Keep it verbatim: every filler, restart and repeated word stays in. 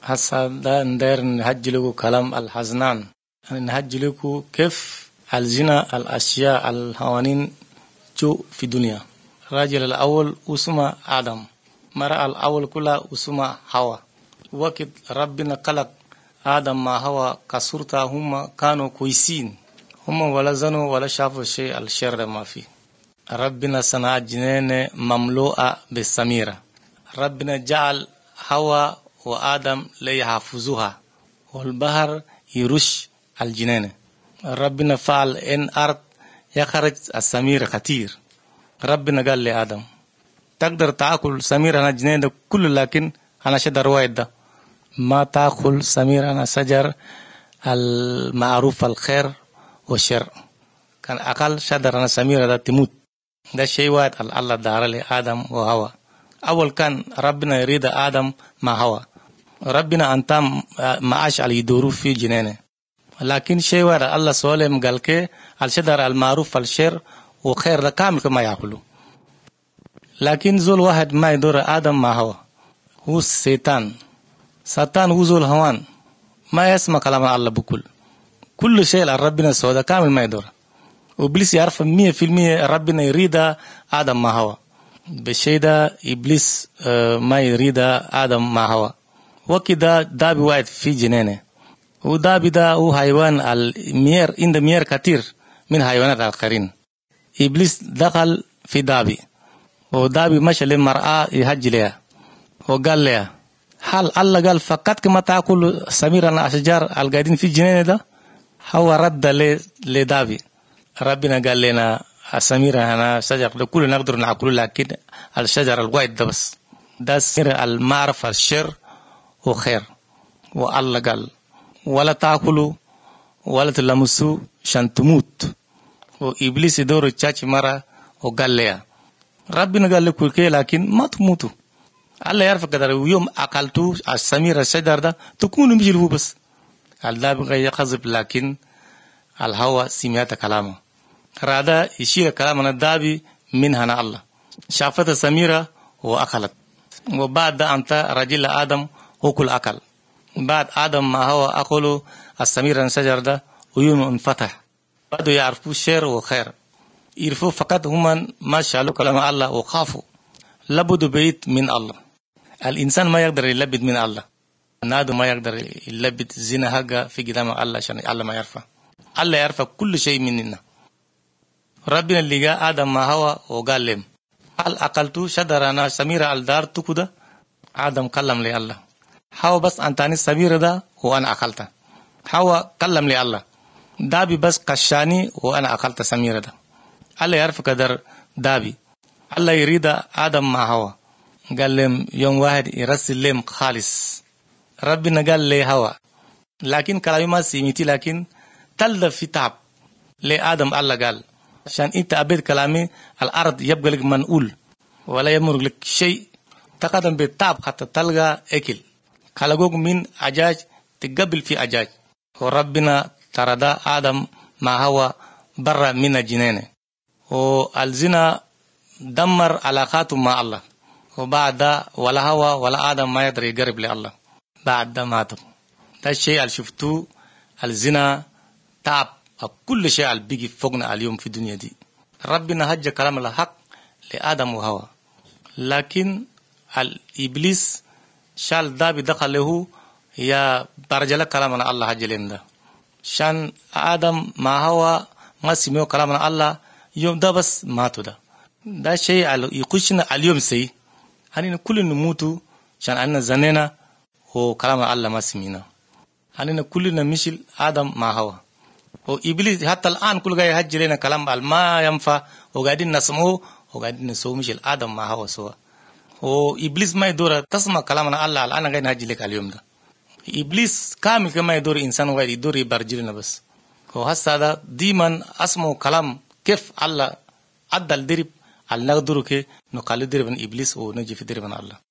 هسا ده ندير نهجلكوا كلام الحزنان، نهجلكوا كيف الزنا الأشياء الهوانين جو في الدنيا. الراجل الأول اسمه آدم، مرأة الأول كلها اسمها حواء. وقت ربنا خلق آدم مع حواء كصورتها هم كانوا كويسين، هم ولا زنوا ولا شافوا شيء الشر ما فيه. ربنا صنع جنين مملوءة بالسميرة، ربنا جعل حواء وآدم ليحفظوها والبحر يرش الجنين. ربنا فعل إن أرض يخرج السمير كتير. ربنا قال لآدم تقدر تأكل سمير أنا الجنين ده كله، لكن أنا شجر واحد ده ما تأكل سمير أنا شجر المعروف الخير والشر. كان أقل شجر أنا سمير ده تموت. ده شيء واحد الله دار لآدم وهوا. أول كان ربنا يريد آدم مع هوا، ربنا أنت معاش على يدورو في جنينه، لكن شيء واحد الله سؤالهم قال كي الشجر المعروف الشر وخير ده كامل كما يأكلوا. لكن زول واحد ما يدور آدم مع هوا، هو الشيطان. ساتان هو زول هوان ما يسمع كلام الله بكل كل شيء ربنا سوى كامل ما يدور. وإبليس يعرف مية في المية ربنا يريد آدم مع هوا، بالشيء ده إبليس ما يريد آدم مع هوا. وكذا دابي واحد في جنينه، ودابي ده هو حيوان المير عند مير كتير من حيوانات الآخرين. إبليس دخل في دابي، ودابي مشى للمرأة يهج لها وقال لها هل الله قال فقط كما تأكل سمير الأشجار القاعدين في الجنينة ده؟ هو رد لدابي ربنا قال لنا السمير أنا شجر ده كل نقدر نأكله، لكن الشجر الواحد ده بس ده سر المعرفة الشر وخير. والله قال ولا تأكلوا ولا تلمسوا عشان تموت. وإبليس يدور تشاتي مرة وقال لها ربنا قال لكم كي لكن ما تموتوا. الله يعرف قدر يوم أكلتوا السمير الشجر ده تكونوا مجلبوا بس. الدابي غير يخذب، لكن الهوى سمعت كلامه رادا يشير كلامنا الدابي منها الله. شافت السميرة وأكلت، وبعد أنت رجل آدم وكل أكل. بعد آدم ما هو أكلوا السميرة الشجر ده ويوم انفتح، بعد يعرفوا شر وخير، يعرفوا فقط هم ما شالوا كلام الله وخافوا لبدوا بيت من الله. الإنسان ما يقدر يلبد من الله، نادو ما يقدر يلبد زنا حقا في قدام الله عشان الله ما يعرفه. الله يعرف كل شيء مننا. ربنا اللي جاء آدم ما هو وقال لهم هل أكلتوا شجرة سميرة الدار تكودا؟ آدم كلم لي الله هو بس أنتاني سميرة ده وأنا أكلتها. هو كلم لي الله دابي بس كشاني وأنا أكلت سميرة ده. الله يعرف قدر دابي. الله يريد آدم ما هو قال لهم يوم واحد يرسل لهم خالص. ربنا قال لي هوا لكن كلامي ما سمعتي، لكن تلد في تعب لآدم. الله قال عشان انت أبيت كلامي الأرض يبقى لك منقول ولا يمر لك شيء، تقدم بالتعب حتى تلقى أكل. خلقوك من أجاج تقبل في أجاج، وربنا ترى آدم ما هو برا من الجنين، والزنا دمر علاقاته مع الله. وبعد ولا هوا ولا آدم ما يقدر يقرب لله بعد ماتوا. ده الشيء اللي شفتوه الزنا تعب كل شيء اللي بيجي فوقنا اليوم في الدنيا دي. ربنا هجى كلام الحق لآدم وهوا، لكن الإبليس شال دابي دخل له يا برجل كلام الله هجى لنا شان آدم ما هوا ما سمعوا كلام الله يوم ده بس ماتوا. ده ده شيء اللي يخشنا اليوم سي هنين كل نموتوا شان أنا زنينا وكلام الله ما سمعنا. هنين كلنا مشل آدم ما هوا، وإبليس حتى الآن كل جاي يهجر لنا كلام ما ينفع وقاعدين نسمعه وقاعدين نسوي مشل آدم ما هوا سوا. وإبليس ما يدور تسمع كلامنا الله الآن جاي نهجر لك اليوم ده. إبليس كامل كما يدور إنسان واحد يدور يبرجلنا بس. وهذا ديما أسمع كلام كيف الله عدل درب على نقدره كي نقال درب إبليس ونجي في درب الله.